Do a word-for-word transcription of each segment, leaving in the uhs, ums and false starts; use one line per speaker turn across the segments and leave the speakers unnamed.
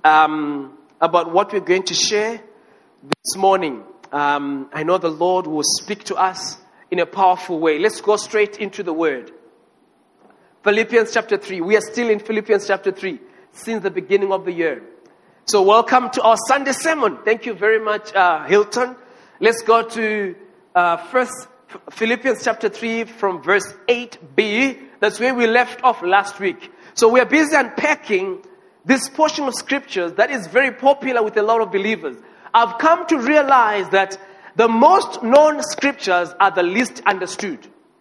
um, about what we're going to share this morning. Um, I know the Lord will speak to us in a powerful way. Let's go straight into the Word. Philippians chapter three. We are still in Philippians chapter three since the beginning of the year. So welcome to our Sunday sermon. Thank you very much, uh, Hilton. Let's go to uh, first Philippians chapter three from verse eight b. That's where we left off last week. So we are busy unpacking this portion of scriptures that is very popular with a lot of believers. I've come to realize that the most known scriptures are the least understood.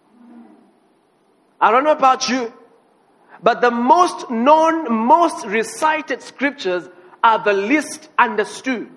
I don't know about you, but the most known, most recited scriptures are the least understood.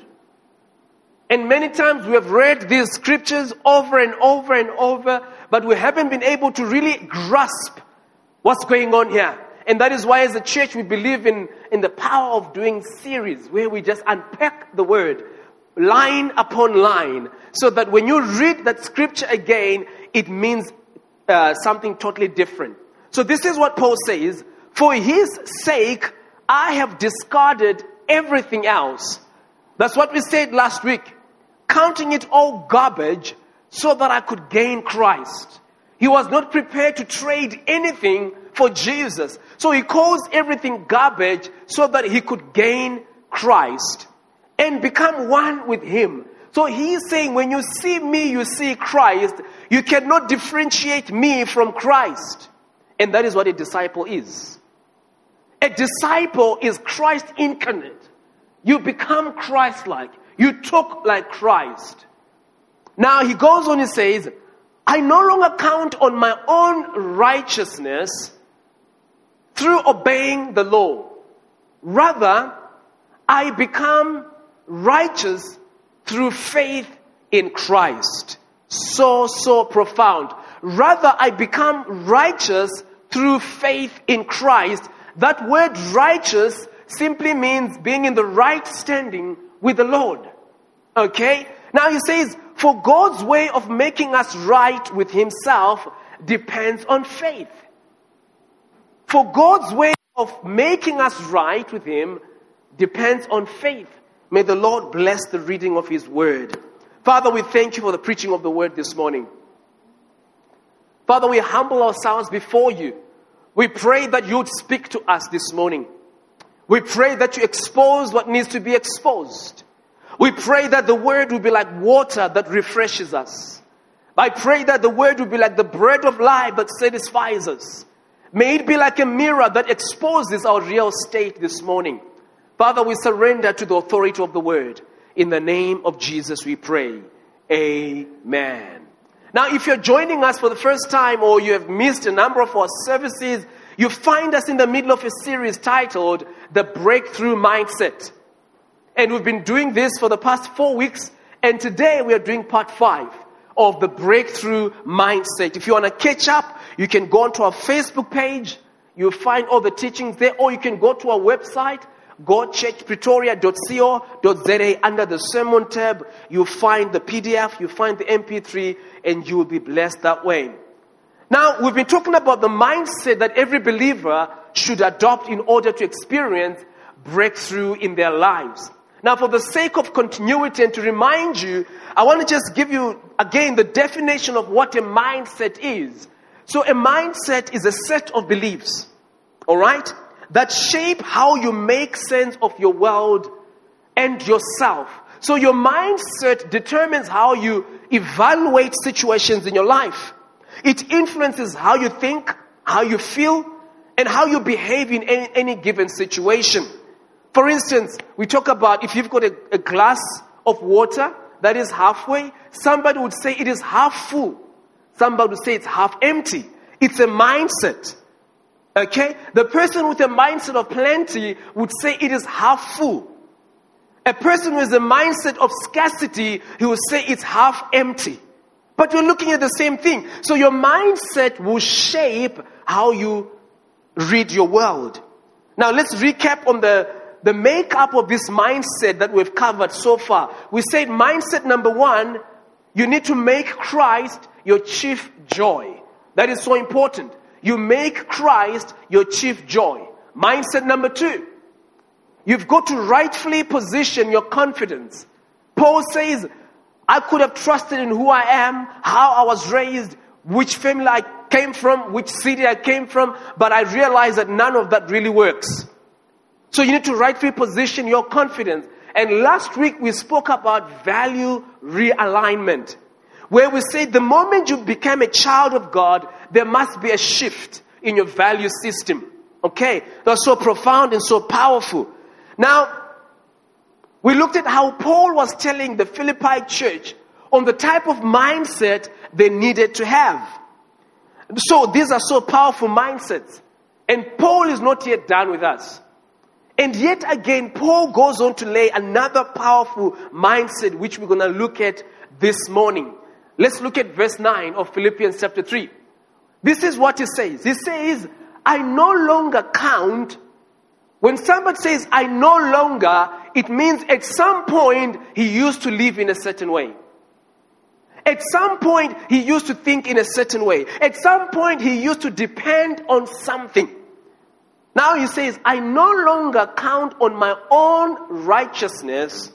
And many times we have read these scriptures over and over and over, but we haven't been able to really grasp what's going on here. And that is why as a church we believe in, in the power of doing series where we just unpack the word line upon line, so that when you read that scripture again, it means uh, something totally different. So this is what Paul says: for his sake, I have discarded everything else. That's what we said last week. Counting it all garbage so that I could gain Christ. He was not prepared to trade anything for Jesus. So he calls everything garbage so that he could gain Christ and become one with him. So he's saying, when you see me, you see Christ. You cannot differentiate me from Christ. And that is what a disciple is. A disciple is Christ incarnate. You become Christ-like. You talk like Christ. Now he goes on and says, I no longer count on my own righteousness through obeying the law. Rather, I become righteous through faith in Christ. So, so profound. Rather, I become righteous through faith in Christ. That word righteous simply means being in the right standing with the Lord. Okay? Now he says, for God's way of making us right with himself depends on faith. For God's way of making us right with him depends on faith. May the Lord bless the reading of his word. Father, we thank you for the preaching of the word this morning. Father, we humble ourselves before you. We pray that you would speak to us this morning. We pray that you expose what needs to be exposed. We pray that the word will be like water that refreshes us. I pray that the word will be like the bread of life that satisfies us. May it be like a mirror that exposes our real state this morning. Father, we surrender to the authority of the word. In the name of Jesus we pray. Amen. Now, if you're joining us for the first time or you have missed a number of our services, you find us in the middle of a series titled The Breakthrough Mindset. And we've been doing this for the past four weeks. And today we are doing part five of the Breakthrough Mindset. If you want to catch up, you can go onto our Facebook page. You'll find all the teachings there. Or you can go to our website, god church pretoria dot co dot za. Under the sermon tab, you'll find the P D F, you'll find the M P three, and you will be blessed that way. Now, we've been talking about the mindset that every believer should adopt in order to experience breakthrough in their lives. Now, for the sake of continuity and to remind you, I want to just give you, again, the definition of what a mindset is. So a mindset is a set of beliefs, all right, that shape how you make sense of your world and yourself. So your mindset determines how you evaluate situations in your life. It influences how you think, how you feel, and how you behave in any, any given situation. For instance, we talk about if you've got a, a glass of water that is halfway, somebody would say it is half full. Somebody would say it's half empty. It's a mindset. Okay? The person with a mindset of plenty would say it is half full. A person with a mindset of scarcity, he will say it's half empty. But you're looking at the same thing. So your mindset will shape how you read your world. Now let's recap on the, the makeup of this mindset that we've covered so far. We said mindset number one, you need to make Christ your chief joy. That is so important. You make Christ your chief joy. Mindset number two, you've got to rightfully position your confidence. Paul says, I could have trusted in who I am, how I was raised, which family I came from, which city I came from, but I realized that none of that really works. So you need to rightfully position your confidence. And last week we spoke about value realignment, where we said the moment you become a child of God, there must be a shift in your value system. Okay? That's so profound and so powerful. Now, we looked at how Paul was telling the Philippi church on the type of mindset they needed to have. So these are so powerful mindsets. And Paul is not yet done with us. And yet again, Paul goes on to lay another powerful mindset, which we're going to look at this morning. Let's look at verse nine of Philippians chapter three. This is what he says. He says, I no longer count. When somebody says, I no longer, it means at some point he used to live in a certain way. At some point he used to think in a certain way. At some point he used to depend on something. Now he says, I no longer count on my own righteousness.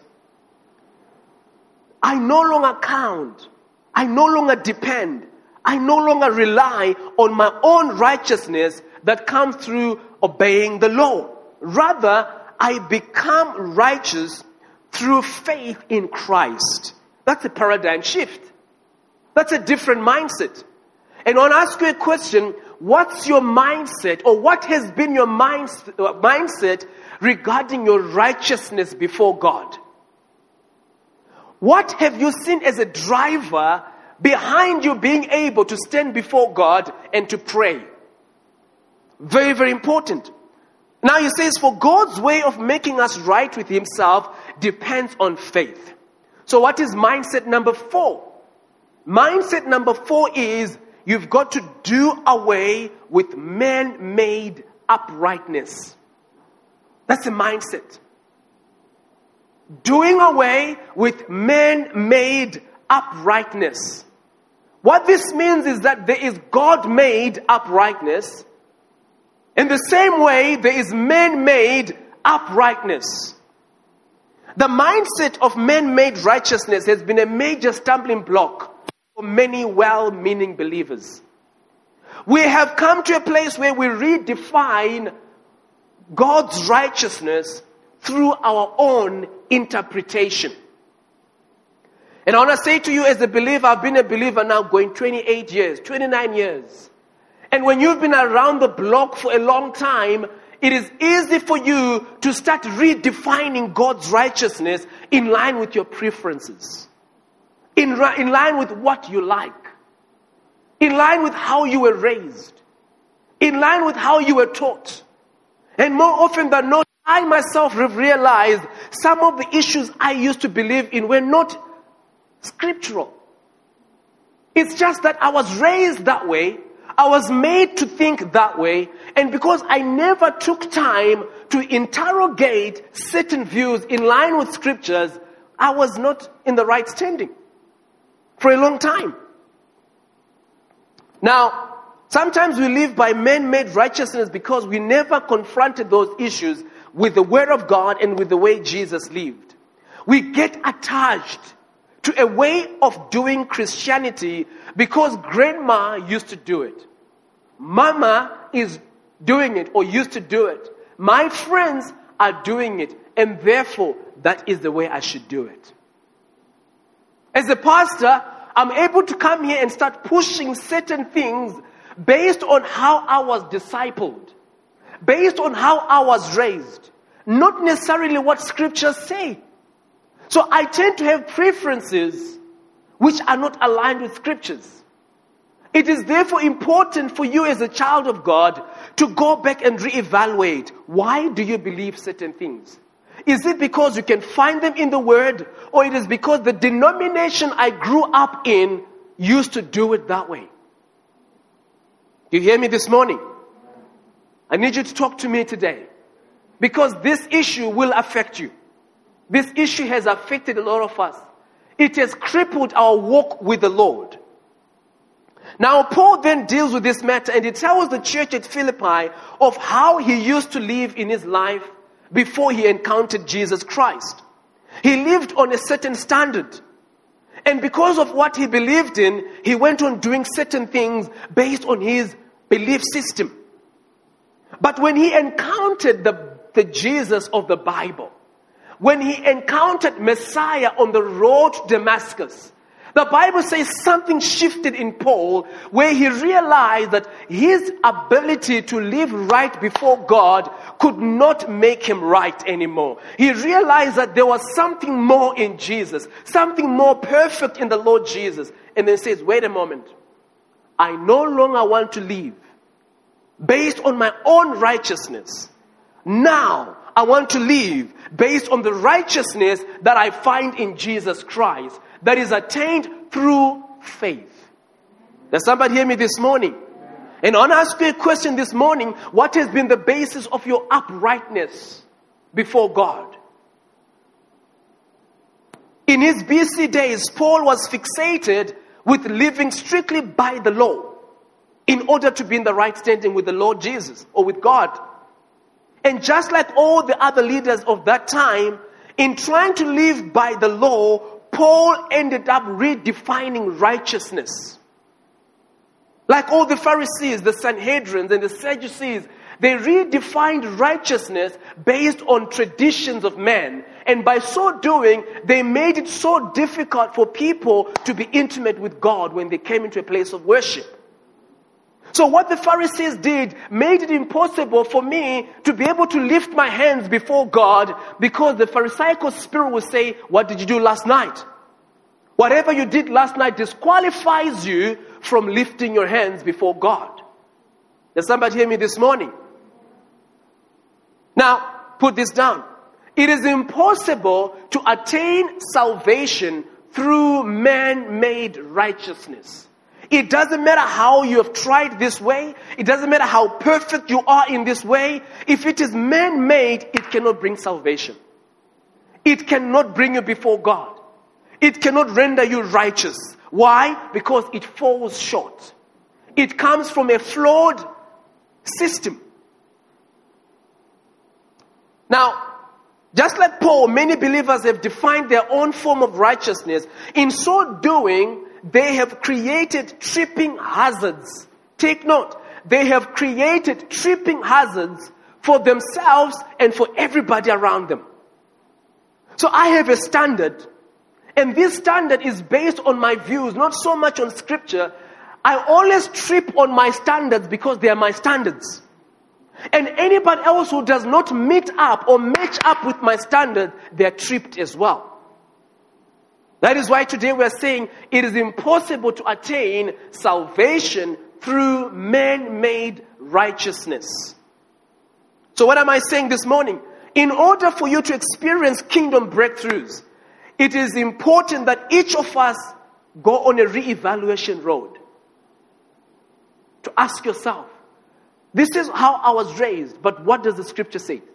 I no longer count. I no longer depend. I no longer rely on my own righteousness that comes through obeying the law. Rather, I become righteous through faith in Christ. That's a paradigm shift. That's a different mindset. And I'll ask you a question. What's your mindset, or what has been your mindset regarding your righteousness before God? What have you seen as a driver behind you being able to stand before God and to pray? Very, very important. Now he says, for God's way of making us right with himself depends on faith. So what is mindset number four? Mindset number four is you've got to do away with man-made uprightness. That's a mindset. Doing away with man-made uprightness. What this means is that there is God-made uprightness. In the same way, there is man-made uprightness. The mindset of man-made righteousness has been a major stumbling block for many well-meaning believers. We have come to a place where we redefine God's righteousness through our own interpretation. And I want to say to you as a believer, I've been a believer now going twenty-eight years, twenty-nine years. And when you've been around the block for a long time, it is easy for you to start redefining God's righteousness in line with your preferences. In, in line with what you like. In line with how you were raised. In line with how you were taught. And more often than not, I myself have realized some of the issues I used to believe in were not scriptural. It's just that I was raised that way. I was made to think that way. And because I never took time to interrogate certain views in line with scriptures, I was not in the right standing for a long time. Now, sometimes we live by man-made righteousness because we never confronted those issues with the Word of God and with the way Jesus lived. We get attached to a way of doing Christianity because grandma used to do it. Mama is doing it or used to do it. My friends are doing it, and therefore that is the way I should do it. As a pastor, I'm able to come here and start pushing certain things based on how I was discipled, based on how I was raised, not necessarily what scriptures say. So I tend to have preferences which are not aligned with scriptures. It is therefore important for you as a child of God to go back and reevaluate. Why do you believe certain things? Is it because you can find them in the Word, or it is because the denomination I grew up in used to do it that way? You hear me this morning? I need you to talk to me today, because this issue will affect you. This issue has affected a lot of us. It has crippled our walk with the Lord. Now, Paul then deals with this matter, and he tells the church at Philippi of how he used to live in his life before he encountered Jesus Christ. He lived on a certain standard. And because of what he believed in, he went on doing certain things based on his belief system. But when he encountered the, the Jesus of the Bible, when he encountered Messiah on the road to Damascus, the Bible says something shifted in Paul, where he realized that his ability to live right before God could not make him right anymore. He realized that there was something more in Jesus, something more perfect in the Lord Jesus. And then says, wait a moment. I no longer want to live based on my own righteousness. Now, I want to live based on the righteousness that I find in Jesus Christ, that is attained through faith. Does somebody hear me this morning? And I want to ask you a question this morning. What has been the basis of your uprightness before God? In his B C days, Paul was fixated with living strictly by the law in order to be in the right standing with the Lord Jesus or with God. And just like all the other leaders of that time, in trying to live by the law, Paul ended up redefining righteousness. Like all the Pharisees, the Sanhedrin, and the Sadducees, they redefined righteousness based on traditions of men. And by so doing, they made it so difficult for people to be intimate with God when they came into a place of worship. So what the Pharisees did made it impossible for me to be able to lift my hands before God, because the Pharisaical spirit will say, what did you do last night? Whatever you did last night disqualifies you from lifting your hands before God. Does somebody hear me this morning? Now, put this down. It is impossible to attain salvation through man-made righteousness. It doesn't matter how you have tried this way. It doesn't matter how perfect you are in this way. If it is man-made, it cannot bring salvation. It cannot bring you before God. It cannot render you righteous. Why? Because it falls short. It comes from a flawed system. Now, just like Paul, many believers have defined their own form of righteousness. In so doing, they have created tripping hazards. Take note. They have created tripping hazards for themselves and for everybody around them. So I have a standard. And this standard is based on my views, not so much on scripture. I always trip on my standards because they are my standards. And anybody else who does not meet up or match up with my standard, they are tripped as well. That is why today we are saying it is impossible to attain salvation through man-made righteousness. So what am I saying this morning? In order for you to experience kingdom breakthroughs, it is important that each of us go on a re-evaluation road. To ask yourself, this is how I was raised, but what does the scripture say?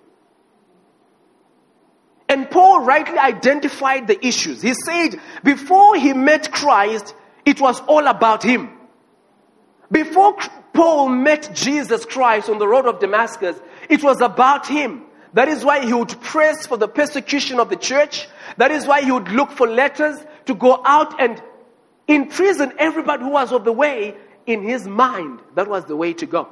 And Paul rightly identified the issues. He said, before he met Christ, it was all about him. Before Paul met Jesus Christ on the road of Damascus, it was about him. That is why he would press for the persecution of the church. That is why he would look for letters to go out and imprison everybody who was of the way. In his mind, that was the way to go.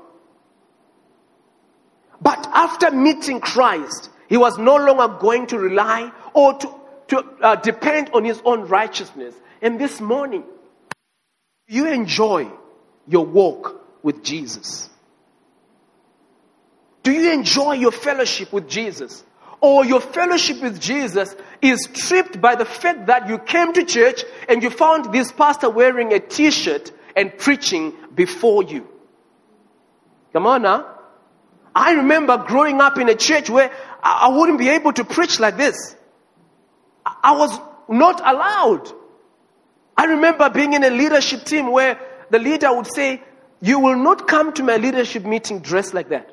But after meeting Christ, he was no longer going to rely or to, to uh, depend on his own righteousness. And this morning, you enjoy your walk with Jesus. Do you enjoy your fellowship with Jesus? Or your fellowship with Jesus is tripped by the fact that you came to church and you found this pastor wearing a t-shirt and preaching before you? Come on now. I remember growing up in a church where I wouldn't be able to preach like this. I was not allowed. I remember being in a leadership team where the leader would say, you will not come to my leadership meeting dressed like that.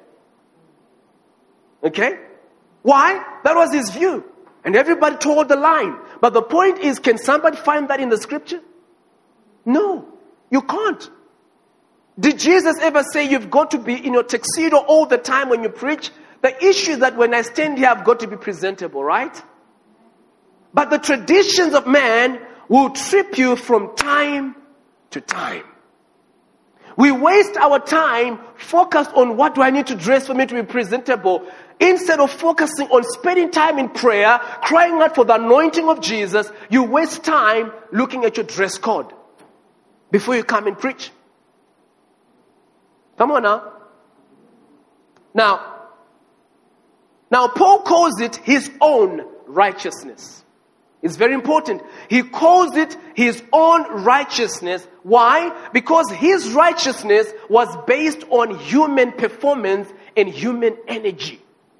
Okay? Why? That was his view. And everybody told the line. But the point is, can somebody find that in the scripture? No, you can't. Did Jesus ever say you've got to be in your tuxedo all the time when you preach? The issue is that when I stand here, I've got to be presentable, right? But the traditions of man will trip you from time to time. We waste our time focused on what do I need to dress for me to be presentable, instead of focusing on spending time in prayer, crying out for the anointing of Jesus. You waste time looking at your dress code before you come and preach. Come on now. Now, now Paul calls it his own righteousness. It's very important. He calls it his own righteousness. Why? Because his righteousness was based on human performance and human energy.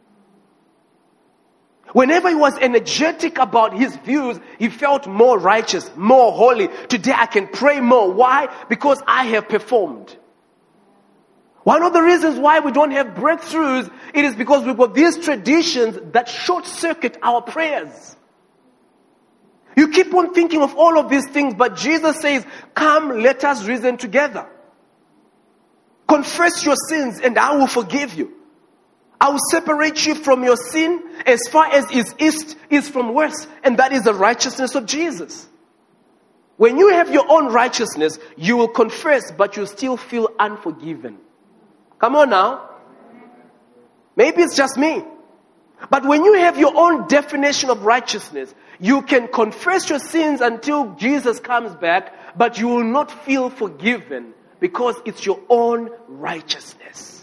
Whenever he was energetic about his views, he felt more righteous, more holy. Today I can pray more. Why? Because I have performed. One of the reasons why we don't have breakthroughs, it is because we've got these traditions that short circuit our prayers. You keep on thinking of all of these things, but Jesus says, come, let us reason together. Confess your sins and I will forgive you. I will separate you from your sin as far as is east is from west. And that is the righteousness of Jesus. When you have your own righteousness, you will confess, but you still feel unforgiven. Come on now. Maybe it's just me. But when you have your own definition of righteousness, you can confess your sins until Jesus comes back, but you will not feel forgiven because it's your own righteousness.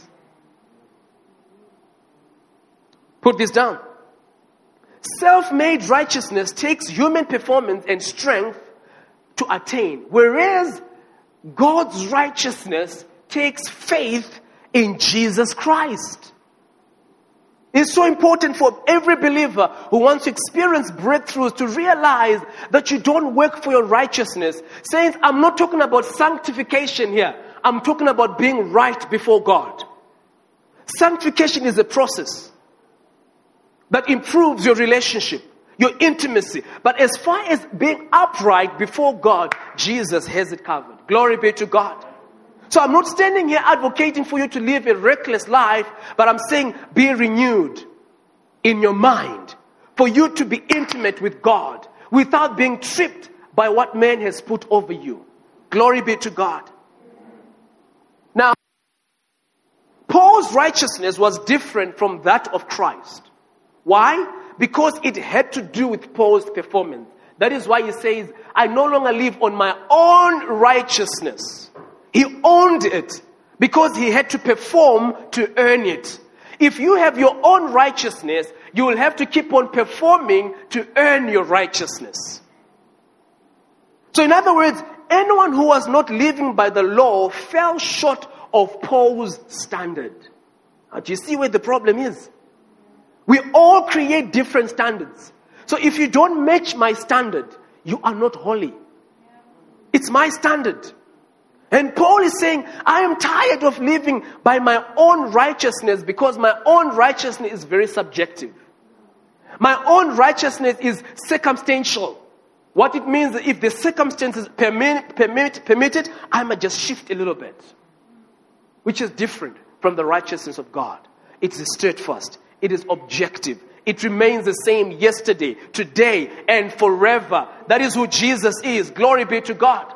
Put this down. Self-made righteousness takes human performance and strength to attain, whereas God's righteousness takes faith in Jesus Christ. It's so important for every believer who wants to experience breakthroughs to realize that you don't work for your righteousness. Saints, I'm not talking about sanctification here. I'm talking about being right before God. Sanctification is a process that improves your relationship, your intimacy. But as far as being upright before God, Jesus has it covered. Glory be to God. So I'm not standing here advocating for you to live a reckless life, but I'm saying be renewed in your mind for you to be intimate with God without being tripped by what man has put over you. Glory be to God. Now, Paul's righteousness was different from that of Christ. Why? Because it had to do with Paul's performance. That is why he says, I no longer live on my own righteousness. He owned it because he had to perform to earn it. If you have your own righteousness, you will have to keep on performing to earn your righteousness. So in other words, anyone who was not living by the law fell short of Paul's standard. Now, do you see where the problem is? We all create different standards. So if you don't match my standard, you are not holy. It's my standard. And Paul is saying, I am tired of living by my own righteousness because my own righteousness is very subjective. My own righteousness is circumstantial. What it means is if the circumstances permit, permit, permit it, I might just shift a little bit. Which is different from the righteousness of God. It is steadfast. It is objective. It remains the same yesterday, today, and forever. That is who Jesus is. Glory be to God.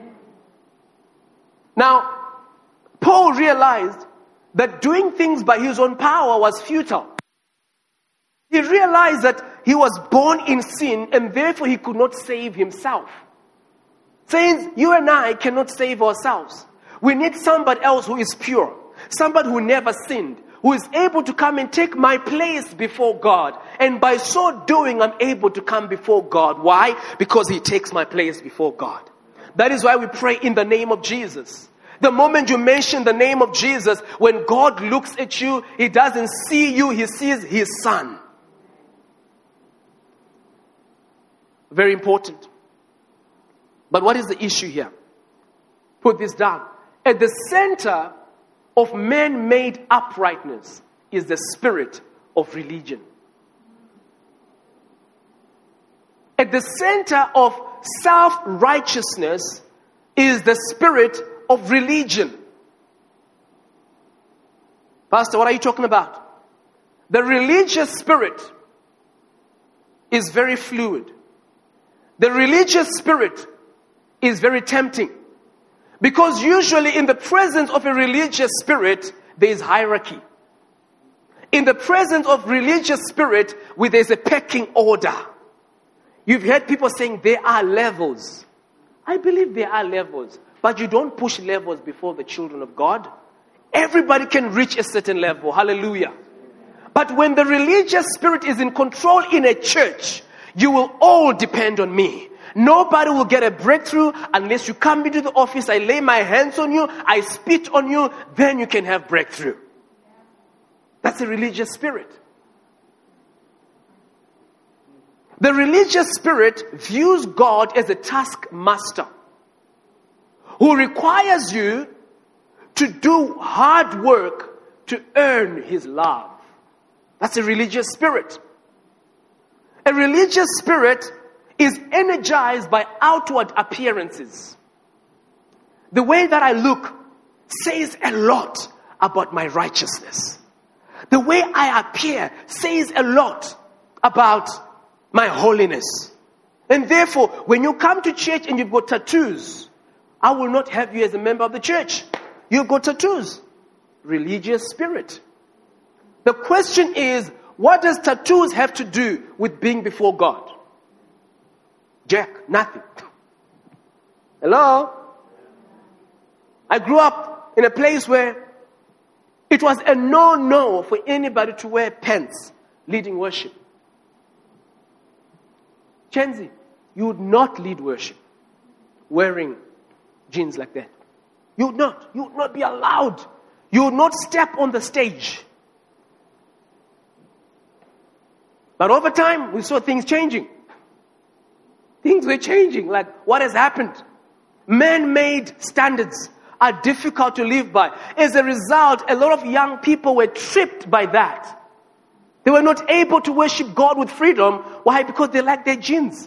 Now, Paul realized that doing things by his own power was futile. He realized that he was born in sin and therefore he could not save himself. Saints, you and I cannot save ourselves. We need somebody else who is pure, somebody who never sinned, who is able to come and take my place before God. And by so doing, I'm able to come before God. Why? Because he takes my place before God. That is why we pray in the name of Jesus. The moment you mention the name of Jesus, when God looks at you, he doesn't see you, he sees his son. Very important. But what is the issue here? Put this down. At the center of man-made uprightness is the spirit of religion. At the center of self-righteousness is the spirit of religion. Pastor, what are you talking about? The religious spirit is very fluid. The religious spirit is very tempting. Because usually in the presence of a religious spirit, there is hierarchy. In the presence of religious spirit, where there's a pecking order. You've heard people saying there are levels. I believe there are levels. But you don't push levels before the children of God. Everybody can reach a certain level. Hallelujah. But when the religious spirit is in control in a church, you will all depend on me. Nobody will get a breakthrough unless you come into the office, I lay my hands on you, I spit on you, then you can have breakthrough. That's a religious spirit. The religious spirit views God as a taskmaster who requires you to do hard work to earn his love. That's a religious spirit. A religious spirit is energized by outward appearances. The way that I look says a lot about my righteousness. The way I appear says a lot about my holiness. And therefore, when you come to church and you've got tattoos, I will not have you as a member of the church. You've got tattoos. Religious spirit. The question is, what does tattoos have to do with being before God? Jack, nothing. Hello? I grew up in a place where it was a no-no for anybody to wear pants leading worship. Chenzi, you would not lead worship wearing jeans like that. You would not. You would not be allowed. You would not step on the stage. But over time, we saw things changing. Things were changing. Like, what has happened? Man-made standards are difficult to live by. As a result, a lot of young people were tripped by that. They were not able to worship God with freedom. Why? Because they lacked their jeans.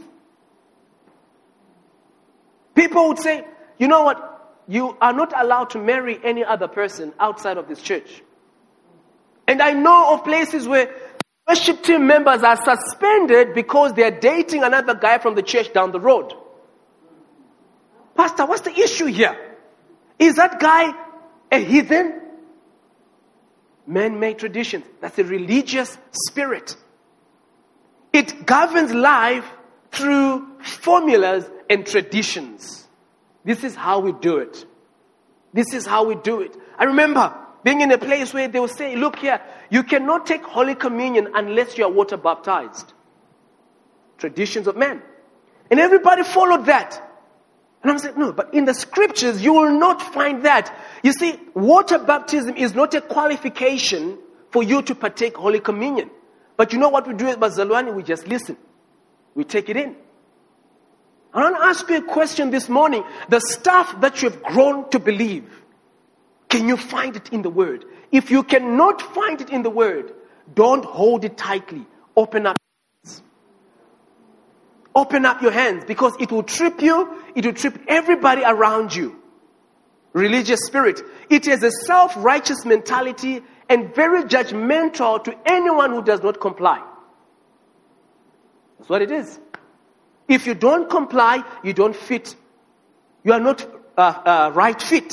People would say, you know what? You are not allowed to marry any other person outside of this church. And I know of places where worship team members are suspended because they are dating another guy from the church down the road. Pastor, what's the issue here? Is that guy a heathen? Man-made traditions. That's a religious spirit. It governs life through formulas and traditions. This is how we do it. This is how we do it. I remember being in a place where they will say, look here, you cannot take Holy Communion unless you are water baptized. Traditions of men. And everybody followed that. And I'm saying, no, but in the scriptures, you will not find that. You see, water baptism is not a qualification for you to partake Holy Communion. But you know what we do at Bazalwane? We just listen. We take it in. I want to ask you a question this morning. The stuff that you have grown to believe, can you find it in the Word? If you cannot find it in the Word, don't hold it tightly. Open up your hands. Open up your hands, because it will trip you. It will trip everybody around you. Religious spirit. It is a self-righteous mentality and very judgmental to anyone who does not comply. That's what it is. If you don't comply, you don't fit. You are not uh, uh, right fit.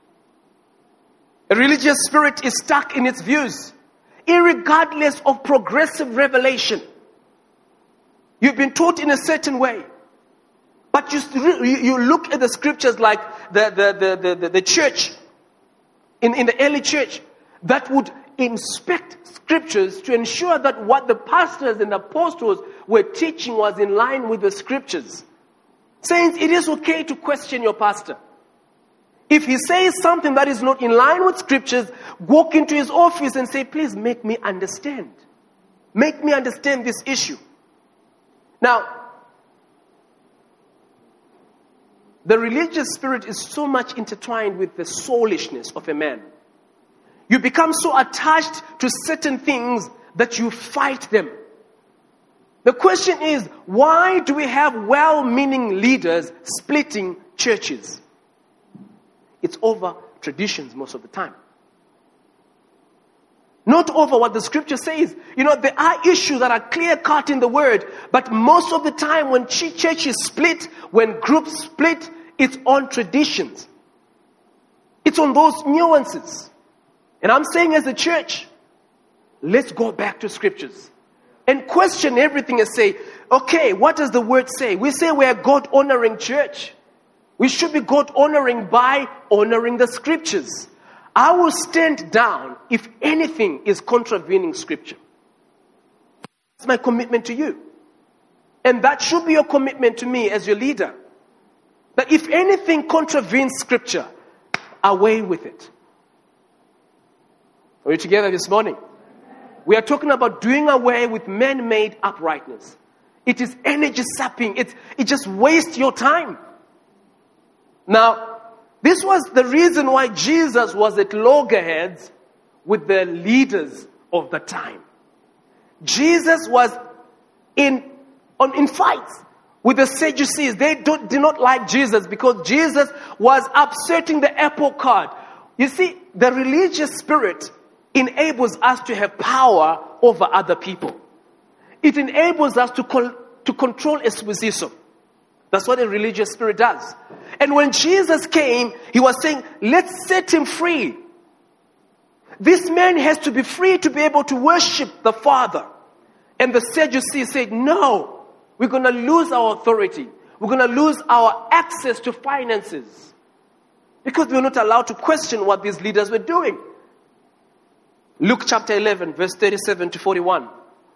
A religious spirit is stuck in its views, irregardless of progressive revelation. You've been taught in a certain way. But you, you look at the scriptures like the, the, the, the, the church, in, in the early church, that would inspect scriptures to ensure that what the pastors and apostles were teaching was in line with the scriptures. Saints, it is okay to question your pastor. If he says something that is not in line with scriptures, walk into his office and say, please make me understand. Make me understand this issue. Now, the religious spirit is so much intertwined with the soulishness of a man. You become so attached to certain things that you fight them. The question is, why do we have well-meaning leaders splitting churches? It's over traditions most of the time. not over what the scripture says. You know, there are issues that are clear-cut in the word, but most of the time when church is split, when groups split, it's on traditions. It's on those nuances. And I'm saying as a church, let's go back to scriptures and question everything and say, okay, what does the word say? We say we're a God-honoring church. We should be God-honoring by honoring the scriptures. I will stand down if anything is contravening scripture. That's my commitment to you. And that should be your commitment to me as your leader. That if anything contravenes scripture, away with it. Are we together this morning? We are talking about doing away with man-made uprightness. It is energy sapping. It, it just wastes your time. Now, this was the reason why Jesus was at loggerheads with the leaders of the time. Jesus was in, on, in fights with the Sadducees. They don't, did not like Jesus because Jesus was upsetting the apple cart. You see, the religious spirit enables us to have power over other people. It enables us to, col- to control exposition. That's what a religious spirit does. And when Jesus came, he was saying, let's set him free. This man has to be free to be able to worship the Father. And the Sadducees said, no, we're going to lose our authority. We're going to lose our access to finances. Because we were not allowed to question what these leaders were doing. Luke chapter eleven, verse thirty-seven to forty-one.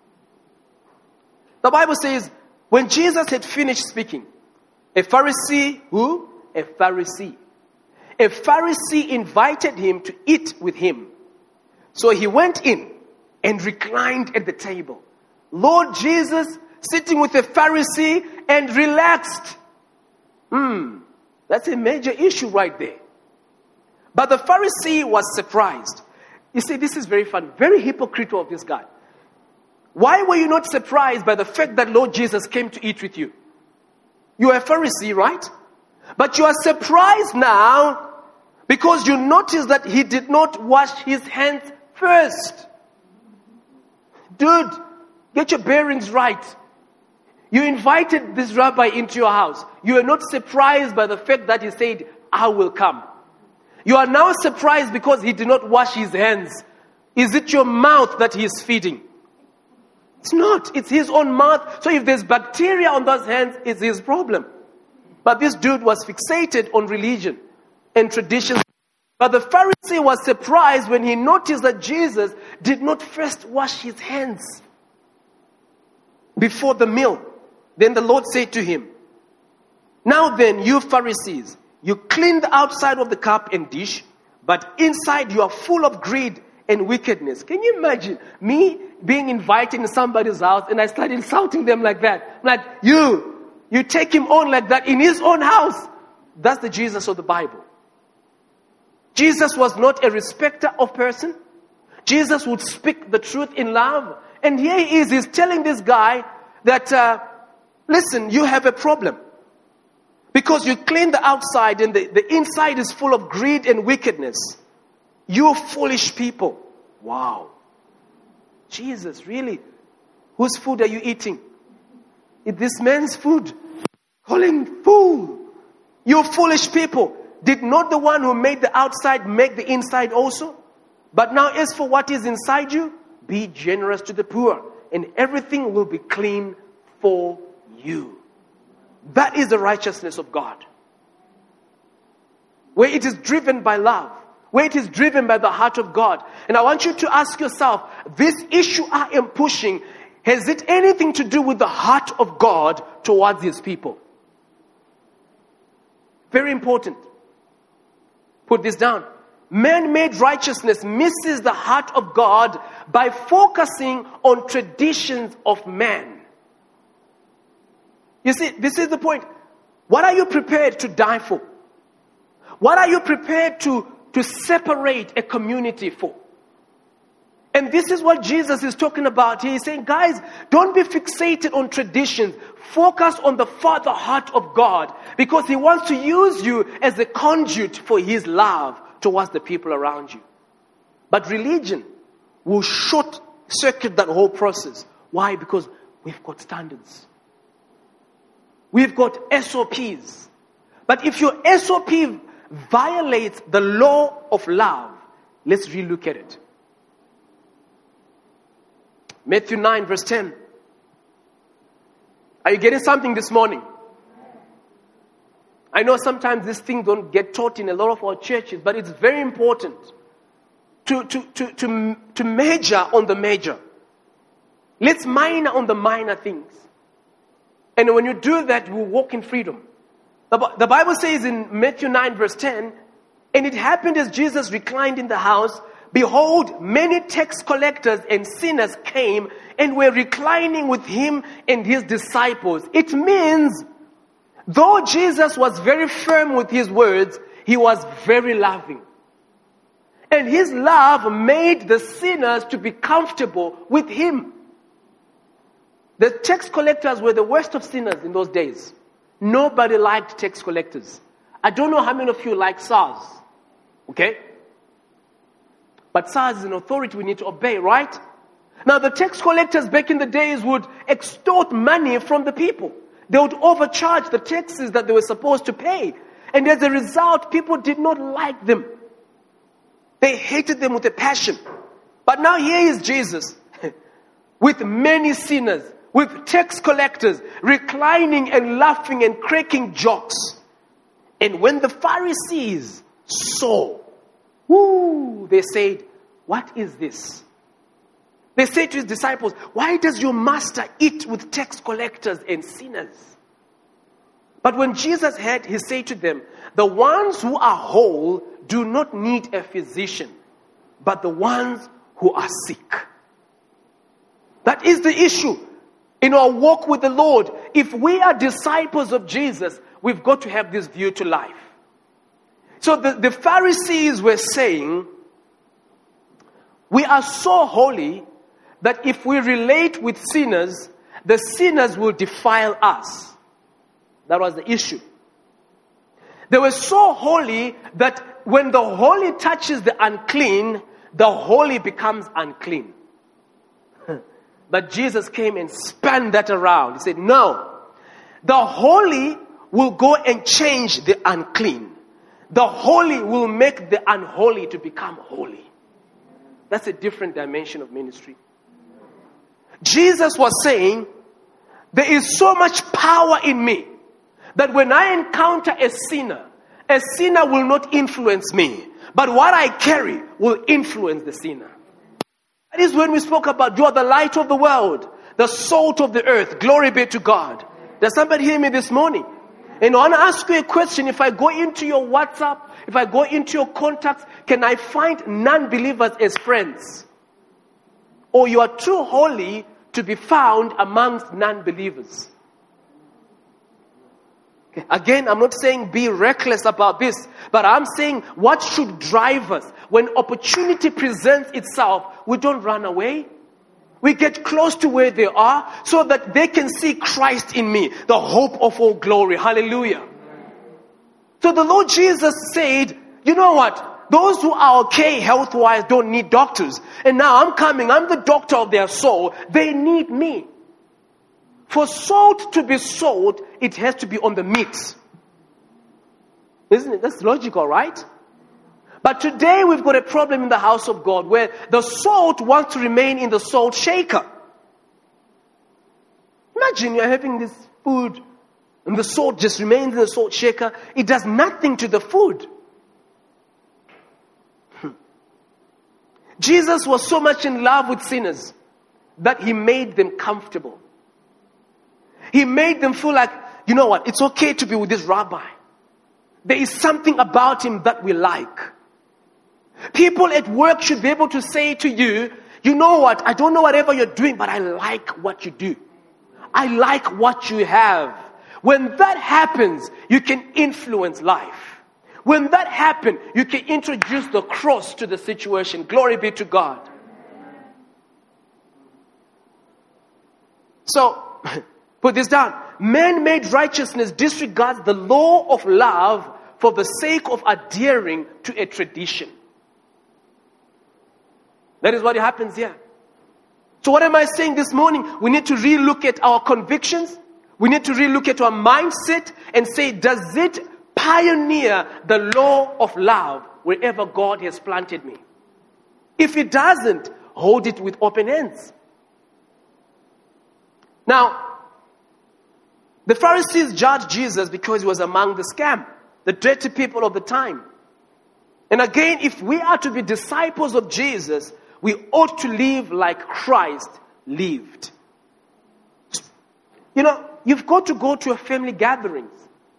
The Bible says, when Jesus had finished speaking, a Pharisee, who? A Pharisee. A Pharisee invited him to eat with him. So he went in and reclined at the table. Lord Jesus, sitting with a Pharisee and relaxed. Hmm, that's a major issue right there. But the Pharisee was surprised. You see, this is very funny, very hypocritical of this guy. Why were you not surprised by the fact that Lord Jesus came to eat with you? You are a Pharisee, right? But you are surprised now because you notice that he did not wash his hands first. Dude, get your bearings right. You invited this rabbi into your house. You are not surprised by the fact that he said, I will come. You are now surprised because he did not wash his hands. Is it your mouth that he is feeding? It's not. It's his own mouth. So if there's bacteria on those hands, it's his problem. But this dude was fixated on religion and traditions. But the Pharisee was surprised when he noticed that Jesus did not first wash his hands before the meal. Then the Lord said to him, now then, you Pharisees, you clean the outside of the cup and dish, but inside you are full of greed and wickedness. Can you imagine me being invited in somebody's house and I start insulting them like that? I'm like, you, you take him on like that in his own house. That's the Jesus of the Bible. Jesus was not a respecter of person. Jesus would speak the truth in love. And here he is, he's telling this guy that, uh, listen, you have a problem. Because you clean the outside and the, the inside is full of greed and wickedness. You foolish people. Wow. Jesus, really? Whose food are you eating? It's this man's food. Call him fool. You foolish people. Did not the one who made the outside make the inside also? But now as for what is inside you, be generous to the poor, and everything will be clean for you. That is the righteousness of God. Where it is driven by love. Where it is driven by the heart of God. And I want you to ask yourself, this issue I am pushing, has it anything to do with the heart of God towards his people? Very important. Put this down. Man-made righteousness misses the heart of God by focusing on traditions of man. You see, this is the point. What are you prepared to die for? What are you prepared to, to separate a community for? And this is what Jesus is talking about here. He's saying, guys, don't be fixated on traditions. Focus on the Father heart of God. Because he wants to use you as a conduit for his love towards the people around you. But religion will short circuit that whole process. Why? Because we've got standards. We've got S O Ps. But if your S O P violates the law of love, let's relook at it. Matthew nine verse ten. Are you getting something this morning? I know sometimes these things don't get taught in a lot of our churches, but it's very important to, to, to, to, to major on the major. Let's minor on the minor things. And when you do that, you will walk in freedom. The, the Bible says in Matthew nine verse ten, and it happened as Jesus reclined in the house, behold, many tax collectors and sinners came and were reclining with him and his disciples. It means, though Jesus was very firm with his words, he was very loving. And his love made the sinners to be comfortable with him. The tax collectors were the worst of sinners in those days. Nobody liked tax collectors. I don't know how many of you like SARS. Okay? But SARS is an authority we need to obey, right? Now the tax collectors back in the days would extort money from the people. They would overcharge the taxes that they were supposed to pay. And as a result, people did not like them. They hated them with a passion. But now here is Jesus with many sinners, with tax collectors, reclining and laughing and cracking jokes. And when the Pharisees saw, whoo, they said, what is this? They said to his disciples, why does your master eat with tax collectors and sinners? But when Jesus heard, he said to them, the ones who are whole do not need a physician, but the ones who are sick. That is the issue in our walk with the Lord. If we are disciples of Jesus, we've got to have this view to life. So the, the Pharisees were saying, we are so holy that if we relate with sinners, the sinners will defile us. That was the issue. They were so holy that when the holy touches the unclean, the holy becomes unclean. But Jesus came and spun that around. He said, no, the holy will go and change the unclean. The holy will make the unholy to become holy. That's a different dimension of ministry. Jesus was saying, there is so much power in me that when I encounter a sinner, a sinner will not influence me, but what I carry will influence the sinner. That is when we spoke about you are the light of the world, the salt of the earth. Glory be to God. Does somebody hear me this morning? And I want to ask you a question. If I go into your WhatsApp, if I go into your contacts, can I find non-believers as friends? Or you are too holy to be found amongst non-believers? Okay. Again, I'm not saying be reckless about this, but I'm saying what should drive us? When opportunity presents itself, we don't run away. We get close to where they are so that they can see Christ in me, the hope of all glory. Hallelujah. So the Lord Jesus said, you know what? Those who are okay health-wise don't need doctors. And now I'm coming. I'm the doctor of their soul. They need me. For salt to be salt, it has to be on the meat. Isn't it? That's logical, right? But today we've got a problem in the house of God where the salt wants to remain in the salt shaker. Imagine you're having this food and the salt just remains in the salt shaker. It does nothing to the food. Jesus was so much in love with sinners that he made them comfortable. He made them feel like, you know what, it's okay to be with this rabbi. There is something about him that we like. People at work should be able to say to you, you know what, I don't know whatever you're doing, but I like what you do. I like what you have. When that happens, you can influence life. When that happens, you can introduce the cross to the situation. Glory be to God. So, put this down. Man-made righteousness disregards the law of love for the sake of adhering to a tradition. That is what happens here. So what am I saying this morning? We need to relook at our convictions. We need to relook at our mindset and say, does it pioneer the law of love wherever God has planted me? If it doesn't, hold it with open hands. Now, the Pharisees judged Jesus because he was among the scam, the dirty people of the time. And again, if we are to be disciples of Jesus, we ought to live like Christ lived. You know, you've got to go to your family gatherings.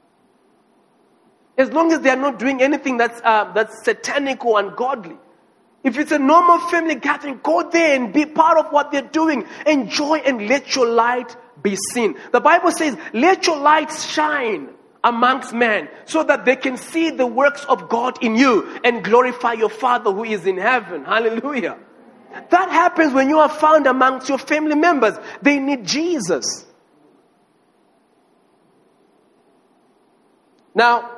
As long as they are not doing anything that's, uh, that's satanic or ungodly. If it's a normal family gathering, go there and be part of what they're doing. Enjoy and let your light be seen. The Bible says, let your light shine amongst men so that they can see the works of God in you and glorify your Father who is in heaven. Hallelujah. That happens when you are found amongst your family members. They need Jesus. Now,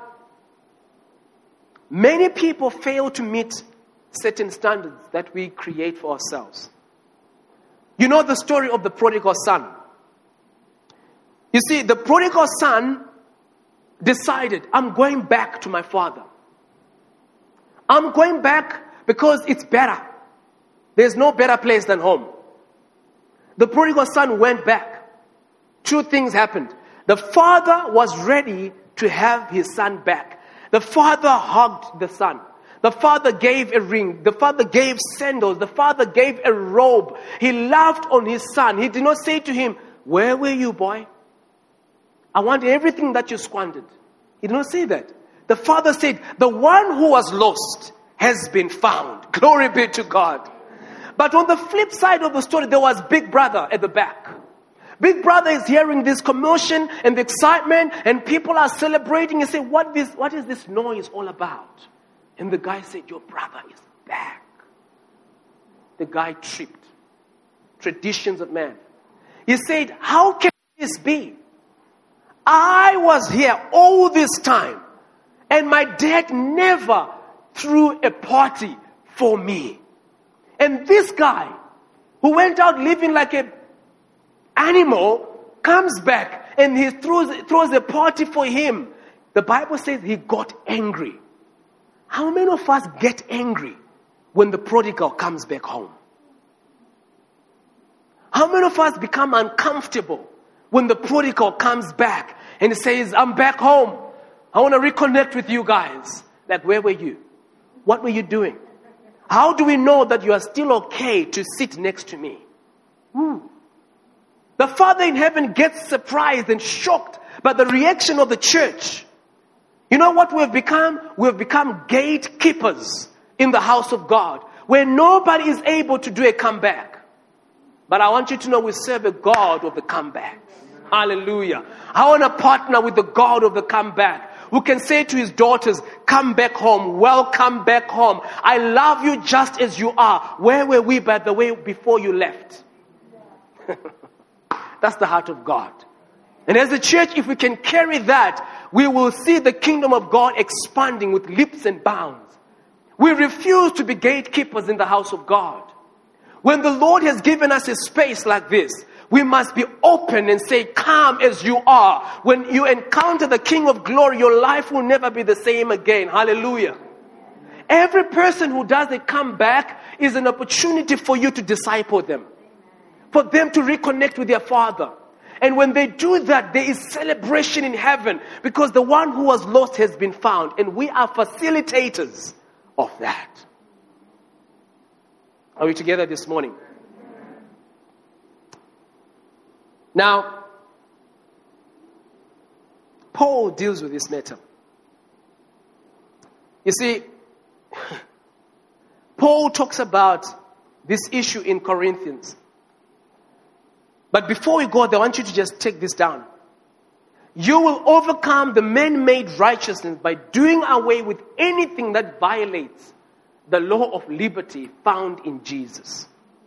many people fail to meet certain standards that we create for ourselves. You know the story of the prodigal son. You see, the prodigal son decided, I'm going back to my father. I'm going back because it's better. There's no better place than home. The prodigal son went back. Two things happened. The father was ready to have his son back. The father hugged the son. The father gave a ring. The father gave sandals. The father gave a robe. He laughed on his son. He did not say to him, where were you, boy? I want everything that you squandered. He did not say that. The father said, the one who was lost has been found. Glory be to God. But on the flip side of the story, there was Big Brother at the back. Big Brother is hearing this commotion and the excitement, and people are celebrating and say, what, this, what is this noise all about? And the guy said, your brother is back. The guy tripped. Traditions of man. He said, how can this be? I was here all this time, and my dad never threw a party for me. And this guy, who went out living like an animal, comes back and he throws, throws a party for him. The Bible says he got angry. How many of us get angry when the prodigal comes back home? How many of us become uncomfortable when the prodigal comes back and says, I'm back home. I want to reconnect with you guys. Like, where were you? What were you doing? How do we know that you are still okay to sit next to me? Ooh. The Father in heaven gets surprised and shocked by the reaction of the church. You know what we have become? We have become gatekeepers in the house of God, where nobody is able to do a comeback. But I want you to know we serve a God of the comeback. Hallelujah. I want to partner with the God of the comeback, who can say to his daughters, come back home, welcome back home. I love you just as you are. Where were we, by the way, before you left? That's the heart of God. And as a church, if we can carry that, we will see the kingdom of God expanding with leaps and bounds. We refuse to be gatekeepers in the house of God. When the Lord has given us a space like this, we must be open and say, come as you are. When you encounter the King of Glory, your life will never be the same again. Hallelujah. Every person who does a comeback is an opportunity for you to disciple them, for them to reconnect with their Father. And when they do that, there is celebration in heaven, because the one who was lost has been found. And we are facilitators of that. Are we together this morning? Now, Paul deals with this matter. You see, Paul talks about this issue in Corinthians. But before we go there, I want you to just take this down. You will overcome the man-made righteousness by doing away with anything that violates the law of liberty found in Jesus.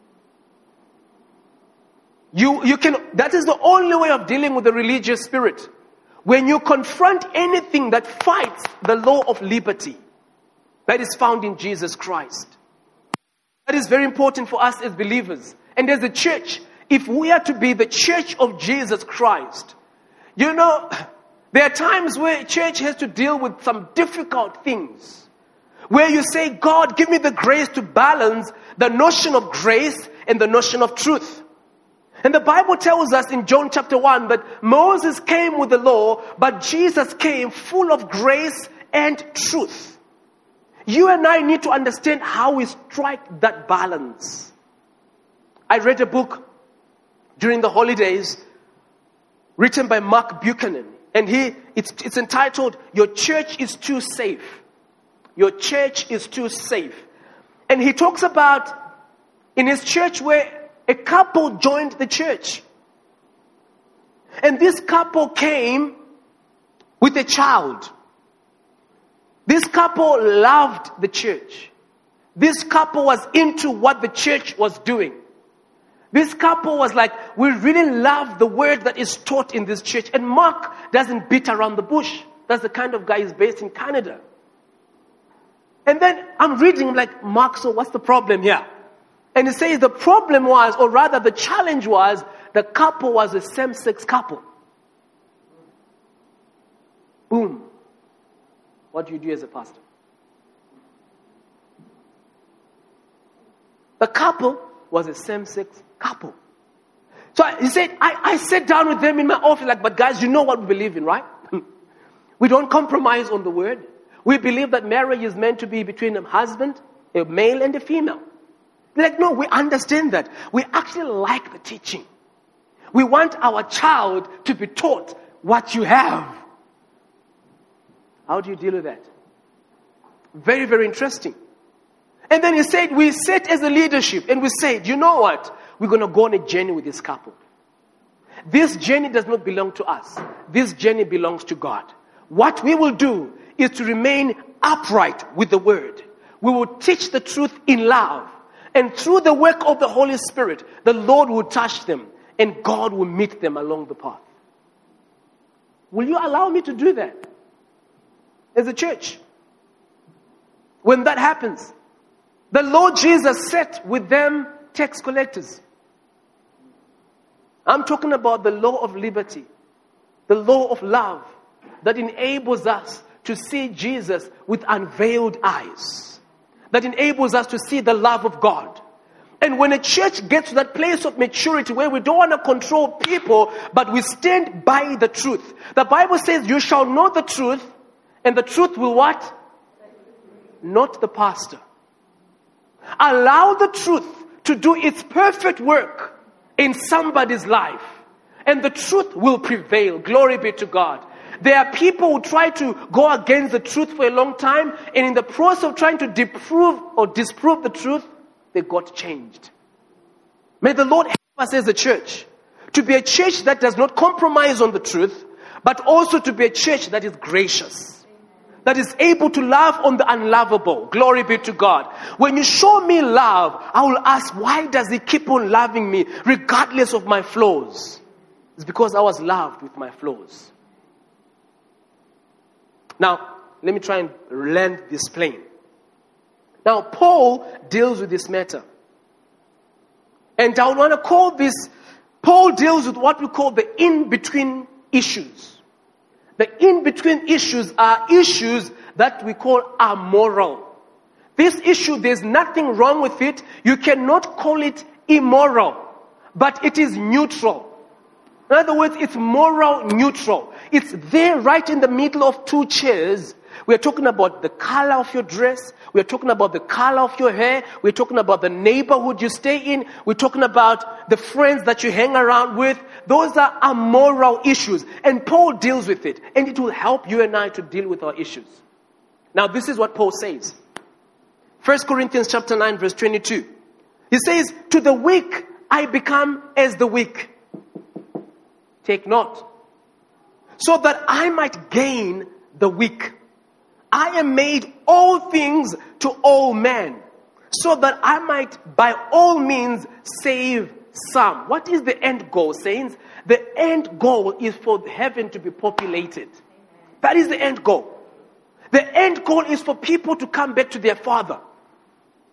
You, you can, that is the only way of dealing with the religious spirit. When you confront anything that fights the law of liberty that is found in Jesus Christ. That is very important for us as believers. And as a church, if we are to be the church of Jesus Christ, you know, there are times where church has to deal with some difficult things. Where you say, God, give me the grace to balance the notion of grace and the notion of truth. And the Bible tells us in John chapter one that Moses came with the law, but Jesus came full of grace and truth. You and I need to understand how we strike that balance. I read a book during the holidays written by Mark Buchanan. And he, it's, it's entitled, Your Church is Too Safe. Your church is too safe. And he talks about in his church where a couple joined the church. And this couple came with a child. This couple loved the church. This couple was into what the church was doing. This couple was like, we really love the word that is taught in this church. And Mark doesn't beat around the bush. That's the kind of guy who's based in Canada. And then I'm reading, I'm like, Mark, so what's the problem here? And he says the problem was, or rather the challenge was, the couple was a same-sex couple. Boom. What do you do as a pastor? The couple was a same-sex couple. So he said, I, I sat down with them in my office, like, but guys, you know what we believe in, right? We don't compromise on the word. We believe that marriage is meant to be between a husband, a male, and a female. They're like, no, we understand that. We actually like the teaching. We want our child to be taught what you have. How do you deal with that? Very, very interesting. And then he said, we sat as a leadership and we said, you know what? We're going to go on a journey with this couple. This journey does not belong to us. This journey belongs to God. What we will do is to remain upright with the word. We will teach the truth in love. And through the work of the Holy Spirit, the Lord will touch them and God will meet them along the path. Will you allow me to do that as a church? When that happens, the Lord Jesus sat with them tax collectors. I'm talking about the law of liberty, the law of love that enables us to see Jesus with unveiled eyes, that enables us to see the love of God. And when a church gets to that place of maturity where we don't want to control people, but we stand by the truth. The Bible says, you shall know the truth, and the truth will what? Not the pastor. Allow the truth to do its perfect work in somebody's life, and the truth will prevail. Glory be to God. There are people who try to go against the truth for a long time, and in the process of trying to disprove or disprove the truth, they got changed. May the Lord help us as a church to be a church that does not compromise on the truth, but also to be a church that is gracious, that is able to love on the unlovable. Glory be to God. When you show me love, I will ask, why does he keep on loving me regardless of my flaws? It's because I was loved with my flaws. Now, let me try and land this plane. Now, Paul deals with this matter. And I want to call this, Paul deals with what we call the in-between issues. The in-between issues are issues that we call amoral. This issue, there's nothing wrong with it. You cannot call it immoral, but it is neutral. In other words, it's moral neutral. It's there right in the middle of two chairs. We're talking about the color of your dress. We're talking about the color of your hair. We're talking about the neighborhood you stay in. We're talking about the friends that you hang around with. Those are amoral issues. And Paul deals with it. And it will help you and I to deal with our issues. Now, this is what Paul says. First Corinthians chapter nine, verse twenty-two. He says, to the weak, I become as the weak. Take note. So that I might gain the weak. I am made all things to all men, so that I might by all means save some. What is the end goal, saints? The end goal is for heaven to be populated. That is the end goal. The end goal is for people to come back to their Father.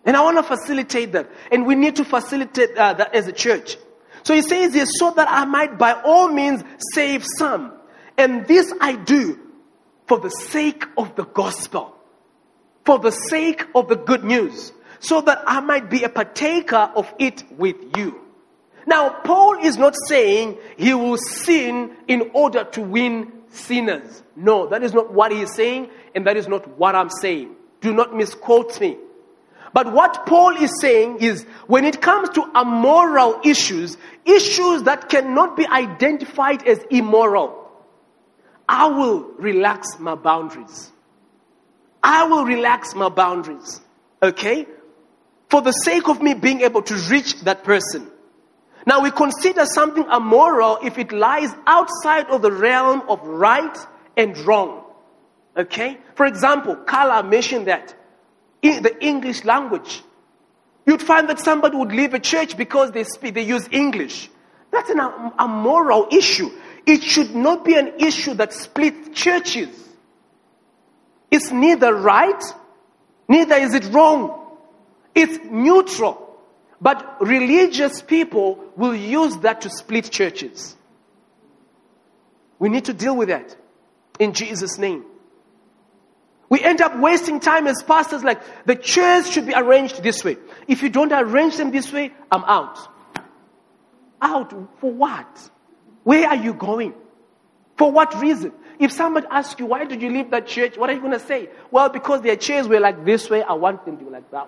And I want to facilitate that. And we need to facilitate uh, that as a church. So he says here, so that I might by all means save some. And this I do for the sake of the gospel. For the sake of the good news. So that I might be a partaker of it with you. Now, Paul is not saying he will sin in order to win sinners. No, that is not what he is saying, and that is not what I'm saying. Do not misquote me. But what Paul is saying is, when it comes to immoral issues, issues that cannot be identified as immoral, I will relax my boundaries. I will relax my boundaries. Okay? For the sake of me being able to reach that person. Now we consider something immoral if it lies outside of the realm of right and wrong. Okay? For example, Carla mentioned that in the English language. You'd find that somebody would leave a church because they speak, they use English. That's an immoral issue. It should not be an issue that splits churches. It's neither right, neither is it wrong. It's neutral. But religious people will use that to split churches. We need to deal with that in Jesus' name. We end up wasting time as pastors, like the chairs should be arranged this way. If you don't arrange them this way, I'm out. Out for what? Where are you going? For what reason? If somebody asks you, why did you leave that church? What are you going to say? Well, because their chairs were like this way, I want them to be like that.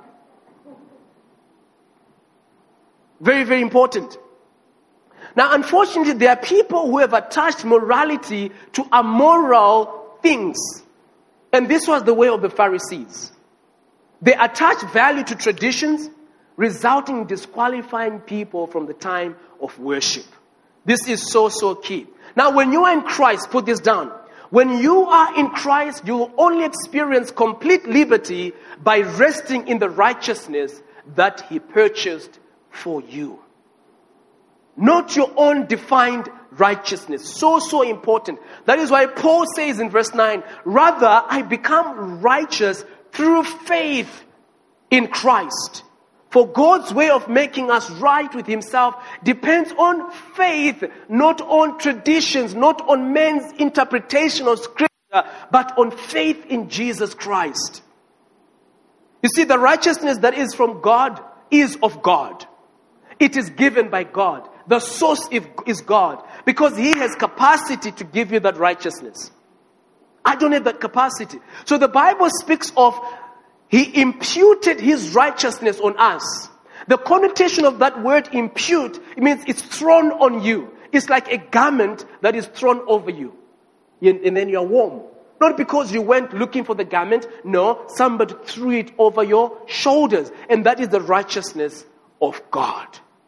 Very, very important. Now, unfortunately, there are people who have attached morality to immoral things. And this was the way of the Pharisees. They attached value to traditions, resulting in disqualifying people from the time of worship. This is so, so key. Now, when you are in Christ, put this down. When you are in Christ, you will only experience complete liberty by resting in the righteousness that He purchased for you. Not your own defined righteousness. So, so important. That is why Paul says in verse nine, rather, I become righteous through faith in Christ. For God's way of making us right with Himself depends on faith, not on traditions, not on men's interpretation of Scripture, but on faith in Jesus Christ. You see, the righteousness that is from God is of God. It is given by God. The source is God. Because He has capacity to give you that righteousness. I don't have that capacity. So the Bible speaks of He imputed His righteousness on us. The connotation of that word impute, it means it's thrown on you. It's like a garment that is thrown over you. And then you're warm. Not because you went looking for the garment. No, somebody threw it over your shoulders. And that is the righteousness of God.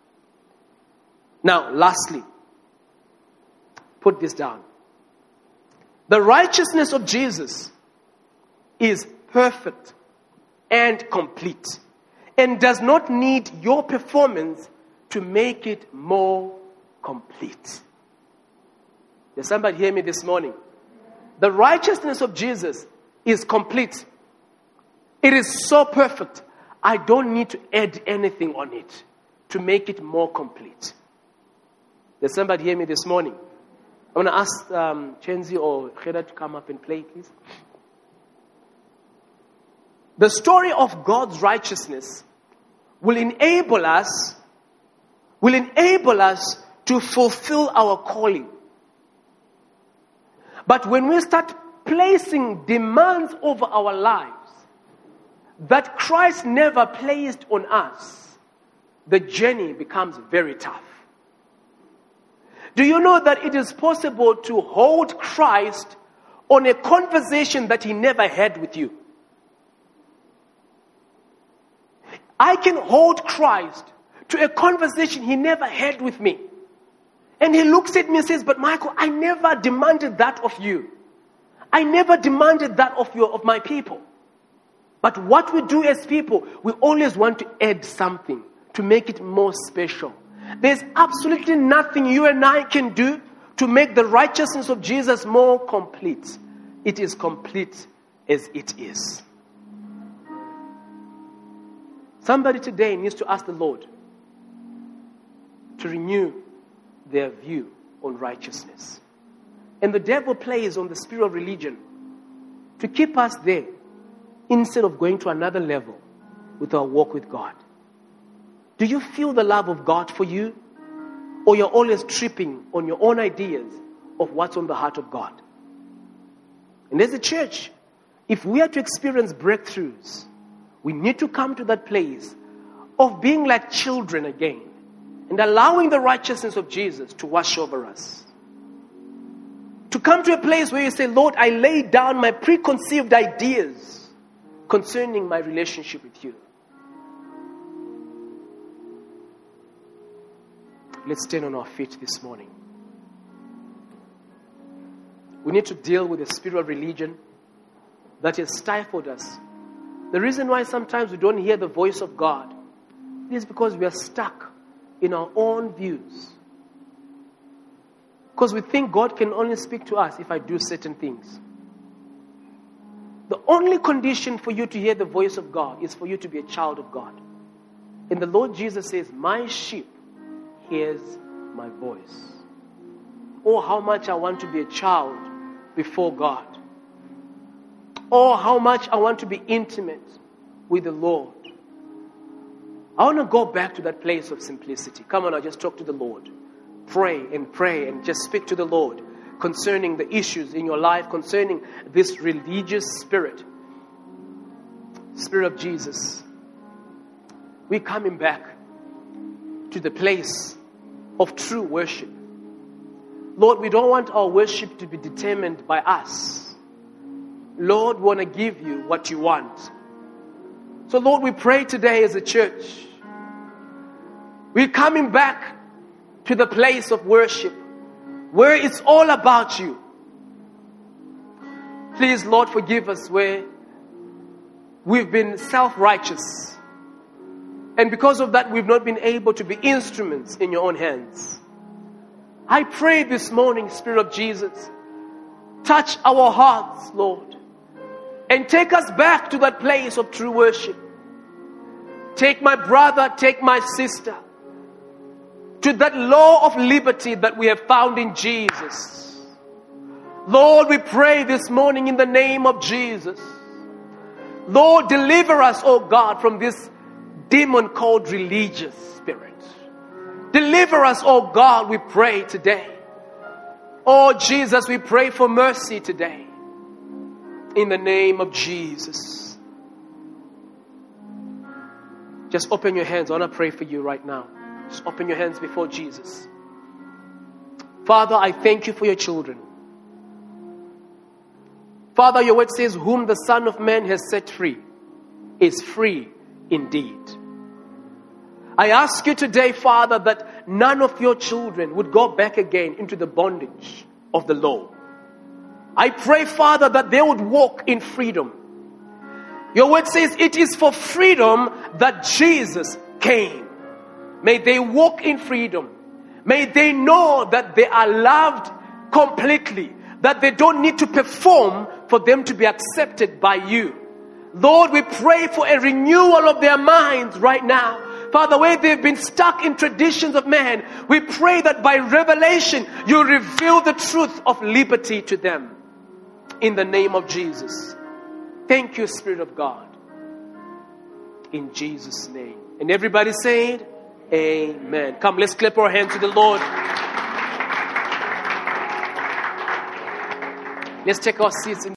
Now, lastly, put this down. The righteousness of Jesus is perfect and complete and does not need your performance to make it more complete. Did somebody hear me this morning? The righteousness of Jesus is complete. It is so perfect. I don't need to add anything on it to make it more complete. Did somebody hear me this morning? I want to ask um, Chenzi or Kheda to come up and play, please. The story of God's righteousness will enable us, will enable us to fulfill our calling. But when we start placing demands over our lives that Christ never placed on us, the journey becomes very tough. Do you know that it is possible to hold Christ on a conversation that He never had with you? I can hold Christ to a conversation He never had with me. And He looks at me and says, but Michael, I never demanded that of you. I never demanded that of your, of my people. But what we do as people, we always want to add something to make it more special. There's absolutely nothing you and I can do to make the righteousness of Jesus more complete. It is complete as it is. Somebody today needs to ask the Lord to renew their view on righteousness. And the devil plays on the spirit of religion to keep us there instead of going to another level with our walk with God. Do you feel the love of God for you? Or you're always tripping on your own ideas of what's on the heart of God? And as a church, if we are to experience breakthroughs, we need to come to that place of being like children again and allowing the righteousness of Jesus to wash over us. To come to a place where you say, Lord, I lay down my preconceived ideas concerning my relationship with you. Let's stand on our feet this morning. We need to deal with the spirit of religion that has stifled us. The reason why sometimes we don't hear the voice of God is because we are stuck in our own views. Because we think God can only speak to us if I do certain things. The only condition for you to hear the voice of God is for you to be a child of God. And the Lord Jesus says, my sheep hears my voice. Oh, how much I want to be a child before God. Oh, how much I want to be intimate with the Lord. I want to go back to that place of simplicity. Come on, I'll just talk to the Lord. Pray and pray and just speak to the Lord concerning the issues in your life, concerning this religious spirit. Spirit of Jesus. We're coming back to the place of true worship. Lord, we don't want our worship to be determined by us. Lord, we want to give you what you want. So Lord, we pray today as a church. We're coming back to the place of worship where it's all about you. Please, Lord, forgive us where we've been self-righteous. And because of that, we've not been able to be instruments in your own hands. I pray this morning, Spirit of Jesus, touch our hearts, Lord, and take us back to that place of true worship. Take my brother, take my sister, to that law of liberty that we have found in Jesus. Lord, we pray this morning in the name of Jesus. Lord, deliver us, oh God, from this demon called religious spirit. Deliver us, oh God, we pray today. Oh Jesus, we pray for mercy today. In the name of Jesus. Just open your hands. I want to pray for you right now. Just open your hands before Jesus. Father, I thank you for your children. Father, your word says, whom the Son of Man has set free is free indeed. I ask you today, Father, that none of your children would go back again into the bondage of the law. I pray, Father, that they would walk in freedom. Your word says it is for freedom that Jesus came. May they walk in freedom. May they know that they are loved completely, that they don't need to perform for them to be accepted by you. Lord, we pray for a renewal of their minds right now. Father, where they've been stuck in traditions of man, we pray that by revelation, you reveal the truth of liberty to them. In the name of Jesus. Thank you, Spirit of God. In Jesus' name. And everybody said, amen. Come, let's clap our hands to the Lord. Let's take our seats in